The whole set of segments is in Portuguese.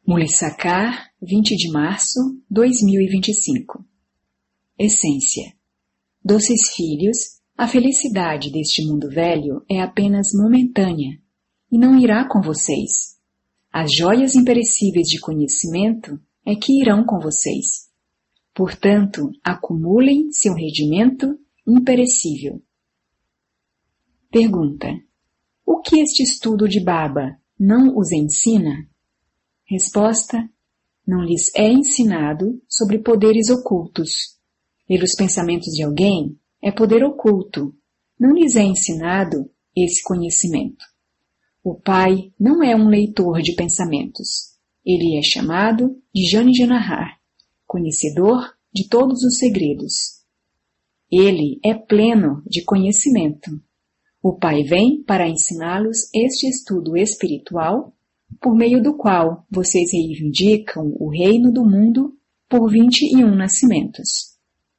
Mulissacar, 20 de março, 2025. Essência. Doces filhos, a felicidade deste mundo velho é apenas momentânea e não irá com vocês. As joias imperecíveis de conhecimento é que irão com vocês. Portanto, acumulem seu rendimento imperecível. Pergunta: o que este estudo de Baba não os ensina? Resposta: não lhes é ensinado sobre poderes ocultos. Ler os pensamentos de alguém é poder oculto. Não lhes é ensinado esse conhecimento. O Pai não é um leitor de pensamentos. Ele é chamado de Jani Janahar, conhecedor de todos os segredos. Ele é pleno de conhecimento. O Pai vem para ensiná-los este estudo espiritual, por meio do qual vocês reivindicam o reino do mundo por 21 nascimentos.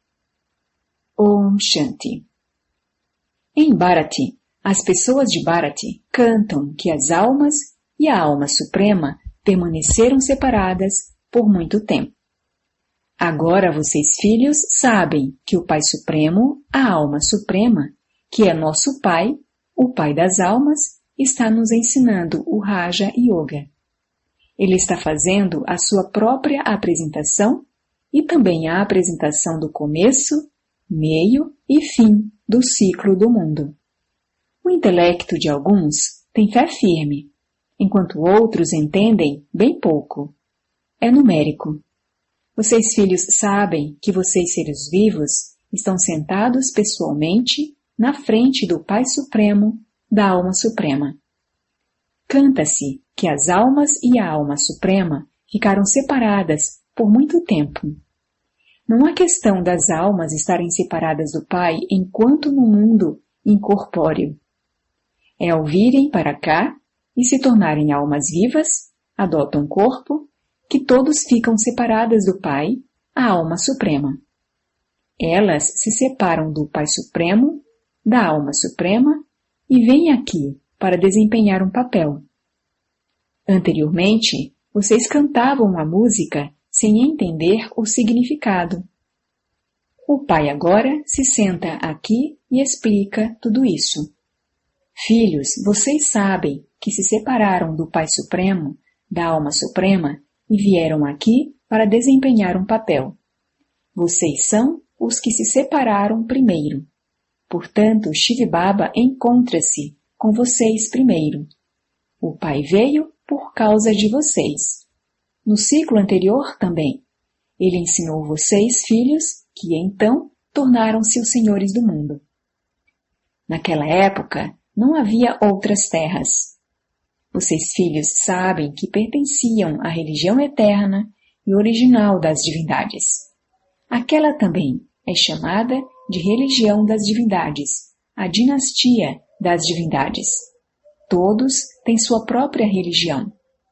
Om Shanti. Em Bharati, as pessoas de Bharati cantam que as almas e a alma suprema permaneceram separadas por muito tempo. Agora vocês, filhos, sabem que o Pai Supremo, a alma suprema, que é nosso Pai, o Pai das almas, está nos ensinando o Raja Yoga. Ele está fazendo a sua própria apresentação e também a apresentação do começo, meio e fim do ciclo do mundo. O intelecto de alguns tem fé firme, enquanto outros entendem bem pouco. É numérico. Vocês, filhos, sabem que vocês, seres vivos, estão sentados pessoalmente na frente do Pai Supremo, da Alma Suprema. Canta-se que as almas e a Alma Suprema ficaram separadas por muito tempo. Não há questão das almas estarem separadas do Pai enquanto no mundo incorpóreo. É ao virem para cá e se tornarem almas vivas, adotam corpo, que todos ficam separadas do Pai, a Alma Suprema. Elas se separam do Pai Supremo, da Alma Suprema, e vêm aqui para desempenhar um papel. Anteriormente, vocês cantavam a música sem entender o significado. O Pai agora se senta aqui e explica tudo isso. Filhos, vocês sabem que se separaram do Pai Supremo, da Alma Suprema, e vieram aqui para desempenhar um papel. Vocês são os que se separaram primeiro. Portanto, Shiv Baba encontra-se com vocês primeiro. O Pai veio por causa de vocês. No ciclo anterior também, ele ensinou vocês, filhos, que então tornaram-se os senhores do mundo. Naquela época, não havia outras terras. Vocês, filhos, sabem que pertenciam à religião eterna e original das divindades. Aquela também é chamada de religião das divindades, a dinastia das divindades. Todos têm sua própria religião.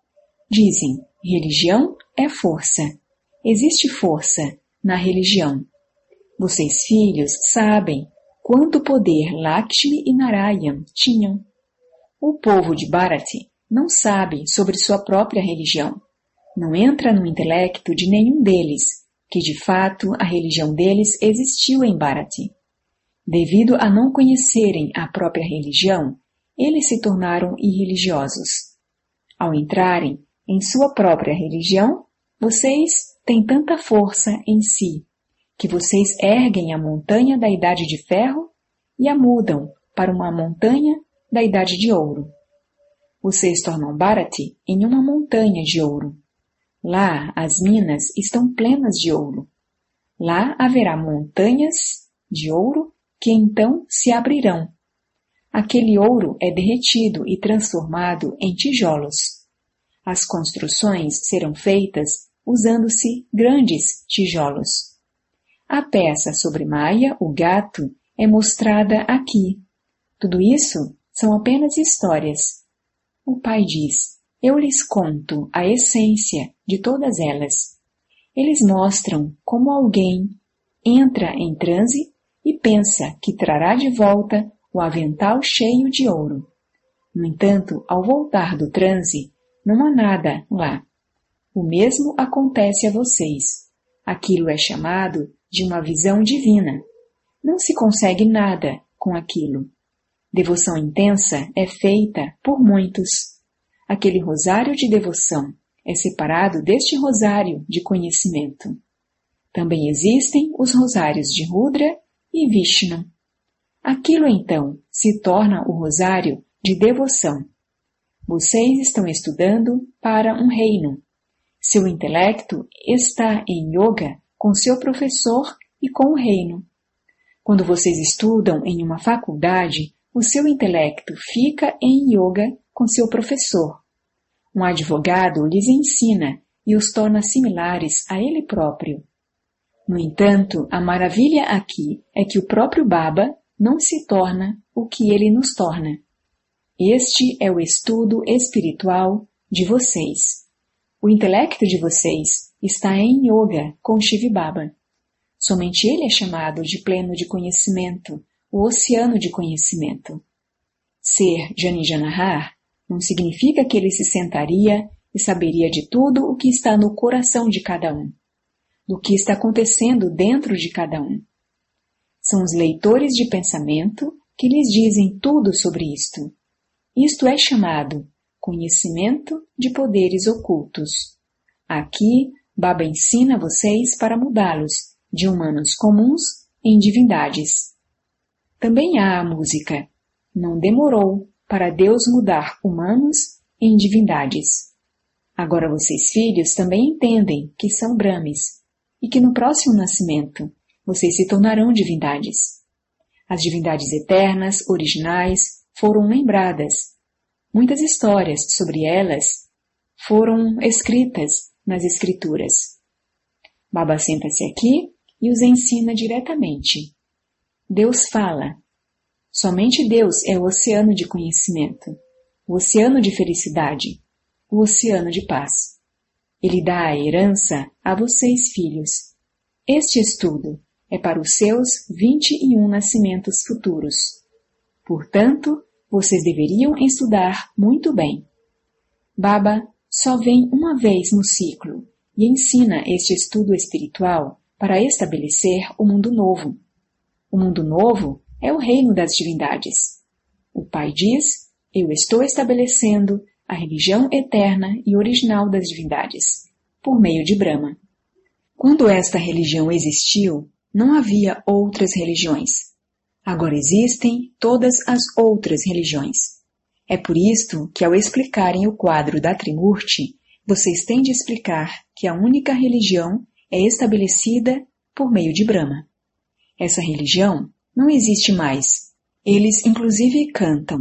Dizem, religião é força. Existe força na religião. Vocês, filhos, sabem quanto poder Lakshmi e Narayan tinham. O povo de Bharati não sabe sobre sua própria religião. Não entra no intelecto de nenhum deles que de fato a religião deles existiu em Bharati. Devido a não conhecerem a própria religião, eles se tornaram irreligiosos. Ao entrarem em sua própria religião, vocês têm tanta força em si, que vocês erguem a montanha da Idade de Ferro e a mudam para uma montanha da Idade de Ouro. Vocês tornam Bharati em uma montanha de ouro. Lá as minas estão plenas de ouro. Lá haverá montanhas de ouro que então se abrirão. Aquele ouro é derretido e transformado em tijolos. As construções serão feitas usando-se grandes tijolos. A peça sobre Maya, o gato, é mostrada aqui. Tudo isso são apenas histórias. O Pai diz, eu lhes conto a essência de todas elas. Eles mostram como alguém entra em transe e pensa que trará de volta o avental cheio de ouro. No entanto, ao voltar do transe, não há nada lá. O mesmo acontece a vocês. Aquilo é chamado de uma visão divina. Não se consegue nada com aquilo. Devoção intensa é feita por muitos. Aquele rosário de devoção é separado deste rosário de conhecimento. Também existem os rosários de Rudra e Vishnu. Aquilo então se torna o rosário de devoção. Vocês estão estudando para um reino. Seu intelecto está em yoga com seu professor e com o reino. Quando vocês estudam em uma faculdade, o seu intelecto fica em yoga com seu professor. Um advogado lhes ensina e os torna similares a ele próprio. No entanto, a maravilha aqui é que o próprio Baba não se torna o que ele nos torna. Este é o estudo espiritual de vocês. O intelecto de vocês está em yoga com Shiv Baba. Somente ele é chamado de pleno de conhecimento, o oceano de conhecimento. Ser Jani Janahar não significa que ele se sentaria e saberia de tudo o que está no coração de cada um, do que está acontecendo dentro de cada um. São os leitores de pensamento que lhes dizem tudo sobre isto. Isto é chamado conhecimento de poderes ocultos. Aqui, Baba ensina vocês para mudá-los de humanos comuns em divindades. Também há a música. Não demorou para Deus mudar humanos em divindades. Agora vocês, filhos, também entendem que são Brahmes e que no próximo nascimento vocês se tornarão divindades. As divindades eternas, originais, foram lembradas. Muitas histórias sobre elas foram escritas nas escrituras. Baba senta-se aqui e os ensina diretamente. Deus fala. Somente Deus é o oceano de conhecimento, o oceano de felicidade, o oceano de paz. Ele dá a herança a vocês, filhos. Este estudo é para os seus 21 nascimentos futuros. Portanto, vocês deveriam estudar muito bem. Baba só vem uma vez no ciclo e ensina este estudo espiritual para estabelecer o mundo novo. O mundo novo é o reino das divindades. O Pai diz, eu estou estabelecendo a religião eterna e original das divindades, por meio de Brahma. Quando esta religião existiu, não havia outras religiões. Agora existem todas as outras religiões. É por isto que, ao explicarem o quadro da Trimurti, vocês têm de explicar que a única religião é estabelecida por meio de Brahma. Essa religião não existe mais. Eles, inclusive, cantam.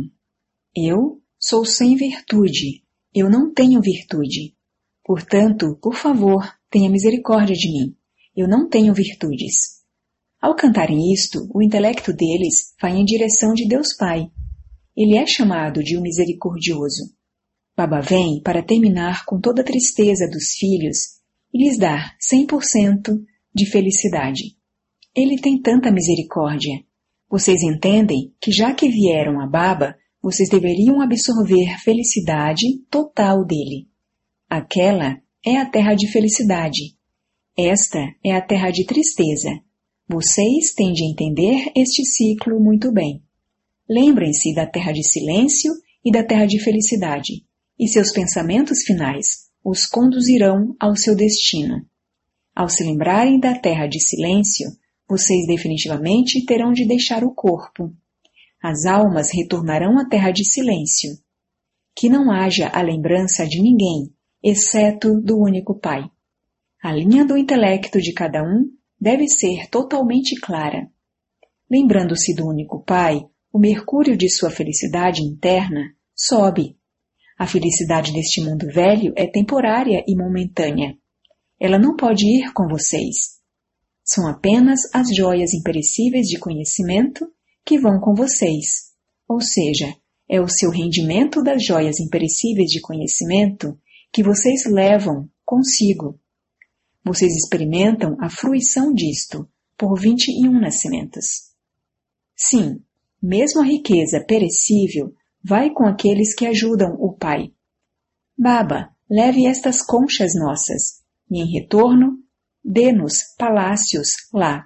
Eu sou sem virtude. Eu não tenho virtude. Portanto, por favor, tenha misericórdia de mim. Eu não tenho virtudes. Ao cantarem isto, o intelecto deles vai em direção de Deus Pai. Ele é chamado de o misericordioso. Baba vem para terminar com toda a tristeza dos filhos e lhes dar 100% de felicidade. Ele tem tanta misericórdia. Vocês entendem que já que vieram a Baba, vocês deveriam absorver felicidade total dele. Aquela é a terra de felicidade. Esta é a terra de tristeza. Vocês têm de entender este ciclo muito bem. Lembrem-se da terra de silêncio e da terra de felicidade, e seus pensamentos finais os conduzirão ao seu destino. Ao se lembrarem da terra de silêncio, vocês definitivamente terão de deixar o corpo. As almas retornarão à terra de silêncio. Que não haja a lembrança de ninguém, exceto do único Pai. A linha do intelecto de cada um deve ser totalmente clara. Lembrando-se do único Pai, o mercúrio de sua felicidade interna sobe. A felicidade deste mundo velho é temporária e momentânea. Ela não pode ir com vocês. São apenas as joias imperecíveis de conhecimento que vão com vocês. Ou seja, é o seu rendimento das joias imperecíveis de conhecimento que vocês levam consigo. Vocês experimentam a fruição disto por 21 nascimentos. Sim, mesmo a riqueza perecível vai com aqueles que ajudam o Pai. Baba, leve estas conchas nossas, e em retorno, dê-nos palácios lá.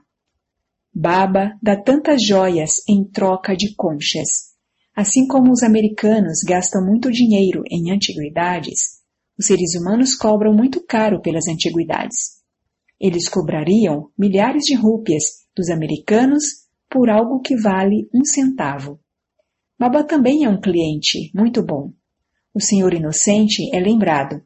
Baba dá tantas joias em troca de conchas. Assim como os americanos gastam muito dinheiro em antiguidades, os seres humanos cobram muito caro pelas antiguidades. Eles cobrariam milhares de rúpias dos americanos por algo que vale 1 centavo. Baba também é um cliente muito bom. O Senhor Inocente é lembrado.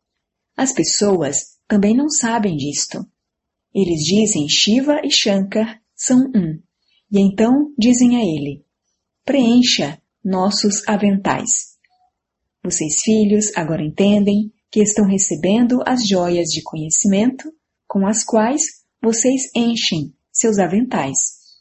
As pessoas também não sabem disto. Eles dizem Shiva e Shankar são um, e então dizem a ele, preencha nossos aventais. Vocês filhos agora entendem que estão recebendo as joias de conhecimento com as quais vocês enchem seus aventais.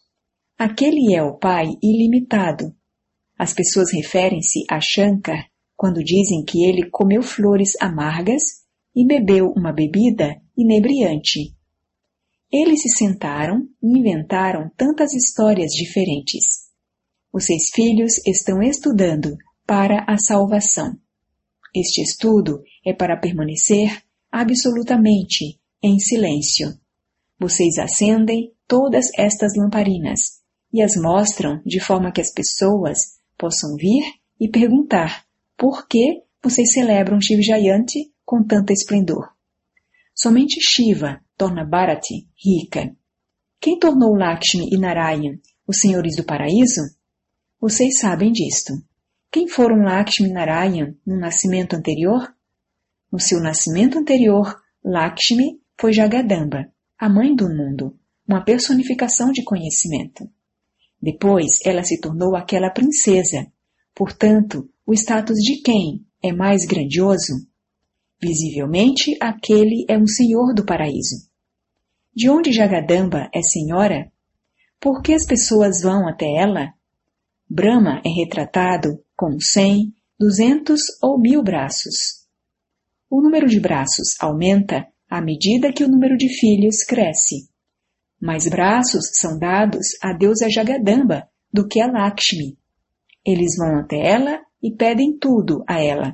Aquele é o Pai ilimitado. As pessoas referem-se a Shankar quando dizem que ele comeu flores amargas e bebeu uma bebida inebriante. Eles se sentaram e inventaram tantas histórias diferentes. Os 6 filhos estão estudando para a salvação. Este estudo é para permanecer absolutamente em silêncio. Vocês acendem todas estas lamparinas e as mostram de forma que as pessoas possam vir e perguntar por que vocês celebram Shiv Jayanti com tanto esplendor. Somente Shiva torna Bharati rica. Quem tornou Lakshmi e Narayan os senhores do paraíso? Vocês sabem disto. Quem foram Lakshmi e Narayan no nascimento anterior? No seu nascimento anterior, Lakshmi foi Jagadamba, a mãe do mundo, uma personificação de conhecimento. Depois ela se tornou aquela princesa. Portanto, o status de quem é mais grandioso? Visivelmente, aquele é um senhor do paraíso. De onde Jagadamba é senhora? Por que as pessoas vão até ela? Brahma é retratado com 100, 200 ou 1000 braços. O número de braços aumenta à medida que o número de filhos cresce. Mais braços são dados à deusa Jagadamba do que a Lakshmi. Eles vão até ela e pedem tudo a ela.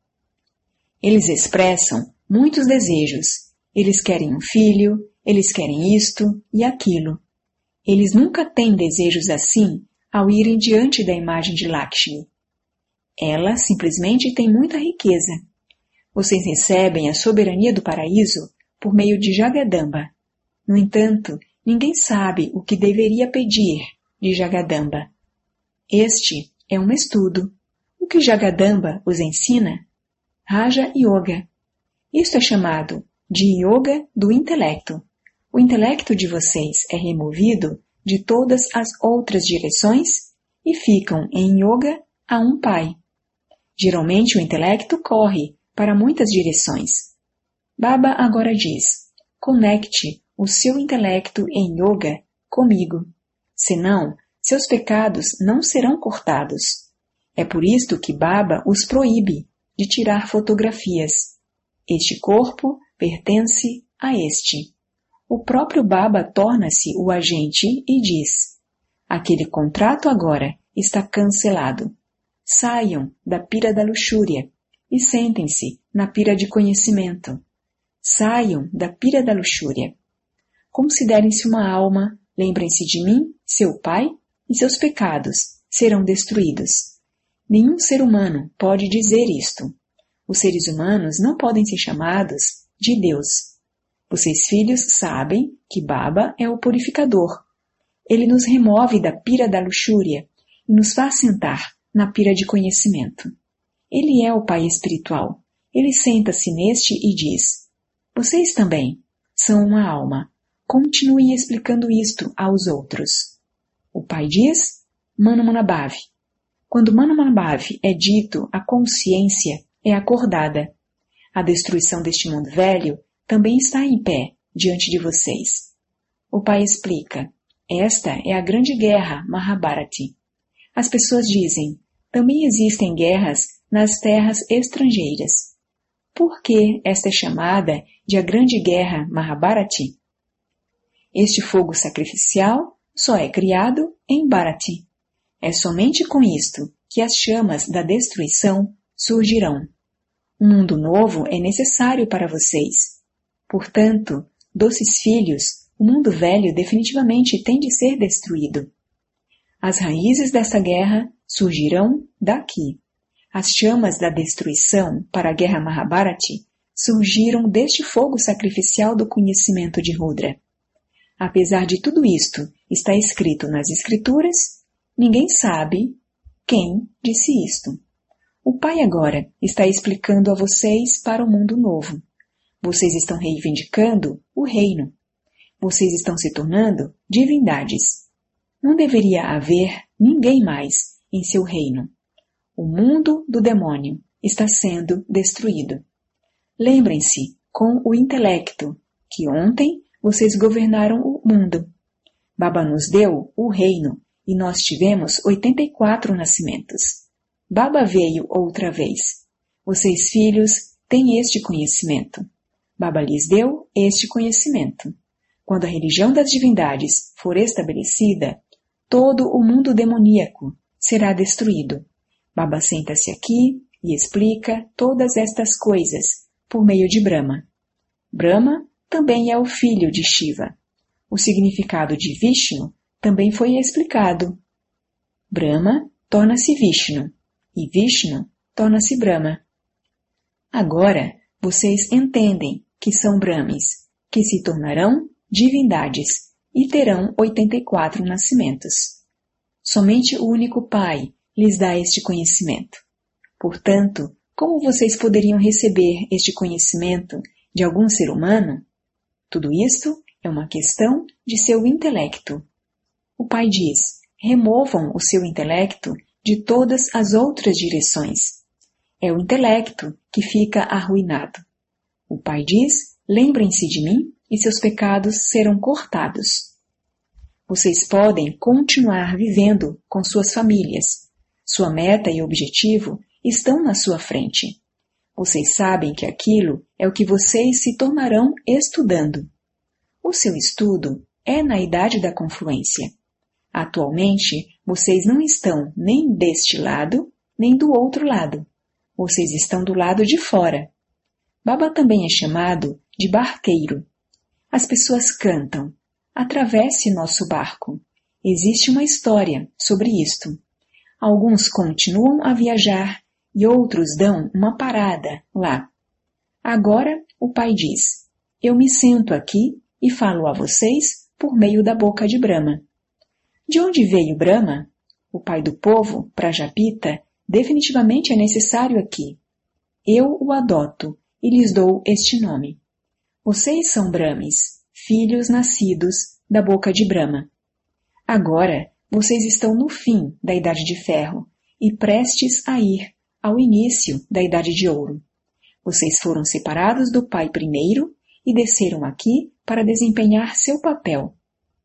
Eles expressam muitos desejos. Eles querem um filho, eles querem isto e aquilo. Eles nunca têm desejos assim ao irem diante da imagem de Lakshmi. Ela simplesmente tem muita riqueza. Vocês recebem a soberania do paraíso por meio de Jagadamba. No entanto, ninguém sabe o que deveria pedir de Jagadamba. Este é um estudo. O que Jagadamba os ensina? Raja Yoga. Isto é chamado de Yoga do intelecto. O intelecto de vocês é removido de todas as outras direções e ficam em Yoga a um Pai. Geralmente o intelecto corre para muitas direções. Baba agora diz, conecte o seu intelecto em Yoga comigo. Senão, seus pecados não serão cortados. É por isto que Baba os proíbe de tirar fotografias. Este corpo pertence a este. O próprio Baba torna-se o agente e diz, aquele contrato agora está cancelado. Saiam da pira da luxúria e sentem-se na pira de conhecimento. Saiam da pira da luxúria. Considerem-se uma alma, lembrem-se de mim, seu Pai, e seus pecados serão destruídos. Nenhum ser humano pode dizer isto. Os seres humanos não podem ser chamados de Deus. Vocês filhos sabem que Baba é o purificador. Ele nos remove da pira da luxúria e nos faz sentar na pira de conhecimento. Ele é o Pai espiritual. Ele senta-se neste e diz, vocês também são uma alma. Continuem explicando isto aos outros. O Pai diz, Mano Manabhavi. Quando Mano Manabhavi é dito, a consciência é acordada. A destruição deste mundo velho também está em pé diante de vocês. O Pai explica, esta é a grande guerra Mahabharati. As pessoas dizem, também existem guerras nas terras estrangeiras. Por que esta é chamada de a grande guerra Mahabharati? Este fogo sacrificial só é criado em Bharati. É somente com isto que as chamas da destruição surgirão. Um mundo novo é necessário para vocês. Portanto, doces filhos, o mundo velho definitivamente tem de ser destruído. As raízes desta guerra surgirão daqui. As chamas da destruição para a guerra Mahabharati surgiram deste fogo sacrificial do conhecimento de Rudra. Apesar de tudo isto está escrito nas escrituras, ninguém sabe quem disse isto. O Pai agora está explicando a vocês para o mundo novo. Vocês estão reivindicando o reino. Vocês estão se tornando divindades. Não deveria haver ninguém mais em seu reino. O mundo do demônio está sendo destruído. Lembrem-se, com o intelecto, que ontem vocês governaram o mundo. Baba nos deu o reino e nós tivemos 84 nascimentos. Baba veio outra vez. Vocês, filhos, têm este conhecimento. Baba lhes deu este conhecimento. Quando a religião das divindades for estabelecida, todo o mundo demoníaco será destruído. Baba senta-se aqui e explica todas estas coisas por meio de Brahma. Brahma também é o filho de Shiva. O significado de Vishnu também foi explicado. Brahma torna-se Vishnu e Vishnu torna-se Brahma. Agora vocês entendem que são Brahmis, que se tornarão divindades e terão 84 nascimentos. Somente o único Pai lhes dá este conhecimento. Portanto, como vocês poderiam receber este conhecimento de algum ser humano? Tudo isto é uma questão de seu intelecto. O Pai diz, removam o seu intelecto de todas as outras direções. É o intelecto que fica arruinado. O Pai diz, lembrem-se de mim e seus pecados serão cortados. Vocês podem continuar vivendo com suas famílias. Sua meta e objetivo estão na sua frente. Vocês sabem que aquilo é o que vocês se tornarão estudando. O seu estudo é na idade da confluência. Atualmente, vocês não estão nem deste lado, nem do outro lado. Vocês estão do lado de fora. Baba também é chamado de barqueiro. As pessoas cantam, atravesse nosso barco. Existe uma história sobre isto. Alguns continuam a viajar e outros dão uma parada lá. Agora o Pai diz, eu me sento aqui e falo a vocês por meio da boca de Brahma. De onde veio Brahma? O pai do povo, Prajapita, definitivamente é necessário aqui. Eu o adoto e lhes dou este nome. Vocês são Brahmis, filhos nascidos da boca de Brahma. Agora, vocês estão no fim da Idade de Ferro e prestes a ir ao início da Idade de Ouro. Vocês foram separados do Pai primeiro e desceram aqui para desempenhar seu papel.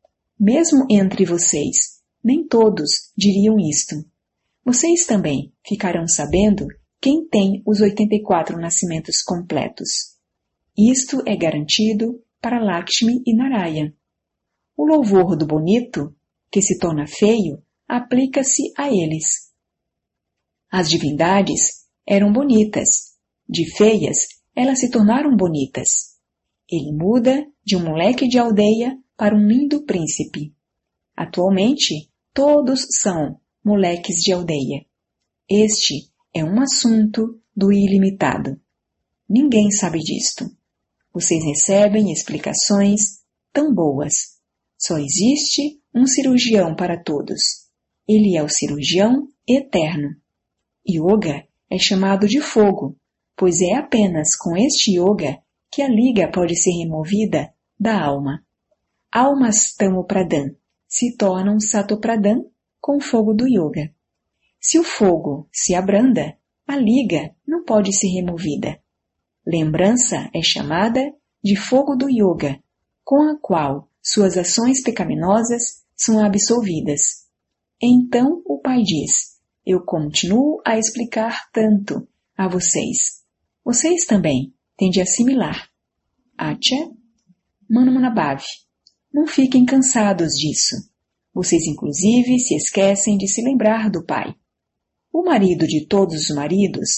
Mesmo entre vocês, nem todos diriam isto. Vocês também ficarão sabendo quem tem os 84 nascimentos completos. Isto é garantido para Lakshmi e Narayana. O louvor do bonito, que se torna feio, aplica-se a eles. As divindades eram bonitas. De feias, elas se tornaram bonitas. Ele muda de um moleque de aldeia para um lindo príncipe. Atualmente, todos são moleques de aldeia. Este é um assunto do ilimitado. Ninguém sabe disto. Vocês recebem explicações tão boas. Só existe um cirurgião para todos. Ele é o cirurgião eterno. Yoga é chamado de fogo, pois é apenas com este yoga que a liga pode ser removida da alma. Almas Tamopradhan se tornam Satopradhan com o fogo do yoga. Se o fogo se abranda, a liga não pode ser removida. Lembrança é chamada de fogo do yoga, com a qual suas ações pecaminosas são absolvidas. Então o Pai diz, eu continuo a explicar tanto a vocês. Vocês também têm de assimilar. Acha, Manmanabhav. Não fiquem cansados disso. Vocês inclusive se esquecem de se lembrar do Pai. O marido de todos os maridos,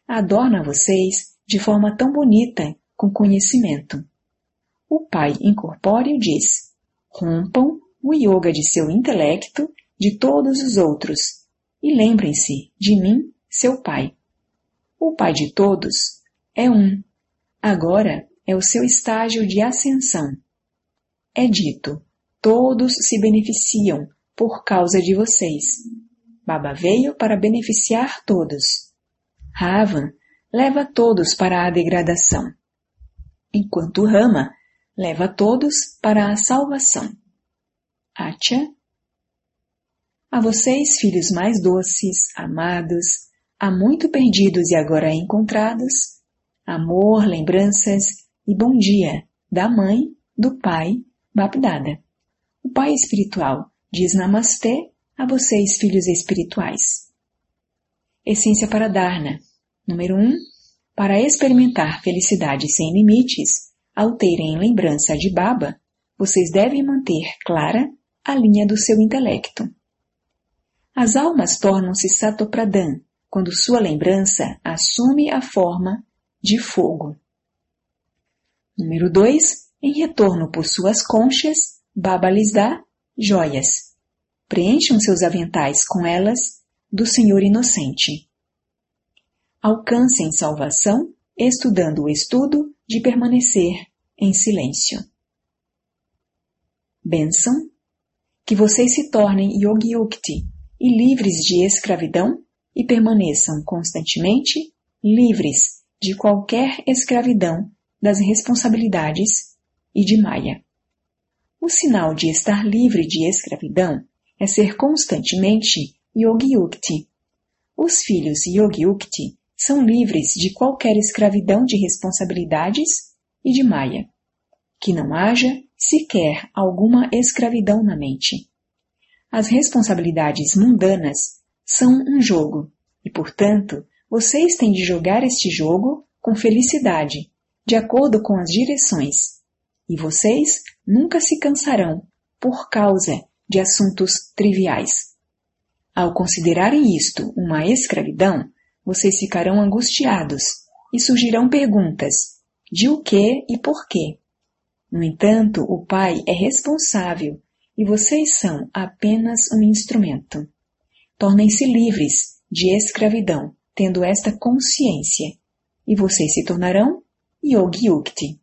adorna vocês de forma tão bonita com conhecimento. O Pai incorpóreo diz: rompam o yoga de seu intelecto de todos os outros e lembrem-se de mim, seu Pai. O Pai de todos é um. Agora é o seu estágio de ascensão. É dito: todos se beneficiam por causa de vocês. Baba veio para beneficiar todos. Ravan leva todos para a degradação, enquanto Rama leva todos para a salvação. Acha. A vocês, filhos mais doces, amados, há muito perdidos e agora encontrados, amor, lembranças e bom dia da mãe, do pai, Bapdada. O Pai espiritual diz Namastê a vocês, filhos espirituais. Essência para Dharna. Número 1. Para experimentar felicidade sem limites, ao terem lembrança de Baba, vocês devem manter clara a linha do seu intelecto. As almas tornam-se Satopradhan quando sua lembrança assume a forma de fogo. Número 2. Em retorno por suas conchas, Baba lhes dá joias. Preencham seus aventais com elas do Senhor Inocente. Alcancem salvação estudando o estudo de permanecer em silêncio. Bênção. Que vocês se tornem Yogi-Yukti e livres de escravidão e permaneçam constantemente livres de qualquer escravidão das responsabilidades e de Maya. O sinal de estar livre de escravidão é ser constantemente Yogi-Yukti. Os filhos Yogi-Yukti são livres de qualquer escravidão de responsabilidades e de Maya. Que não haja sequer alguma escravidão na mente. As responsabilidades mundanas são um jogo e, portanto, vocês têm de jogar este jogo com felicidade, de acordo com as direções. E vocês nunca se cansarão por causa de assuntos triviais. Ao considerarem isto uma escravidão, vocês ficarão angustiados e surgirão perguntas de o que e por quê. No entanto, o Pai é responsável e vocês são apenas um instrumento. Tornem-se livres de escravidão, tendo esta consciência, e vocês se tornarão Yogi-Yukti.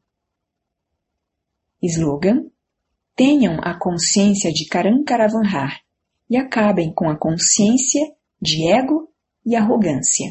Slogan: tenham a consciência de Karankaravanhar e acabem com a consciência de ego e arrogância.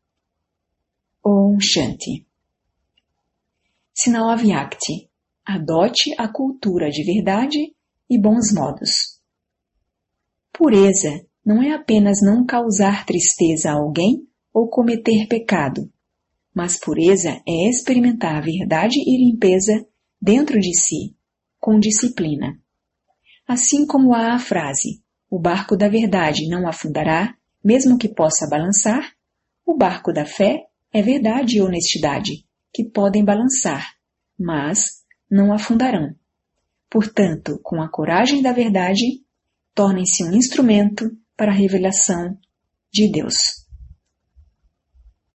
Om Shanti. Sinal Avyakti. Adote a cultura de verdade e bons modos. Pureza não é apenas não causar tristeza a alguém ou cometer pecado, mas pureza é experimentar verdade e limpeza dentro de si, com disciplina. Assim como há a frase, o barco da verdade não afundará, mesmo que possa balançar, o barco da fé é verdade e honestidade, que podem balançar, mas não afundarão. Portanto, com a coragem da verdade, tornem-se um instrumento para a revelação de Deus.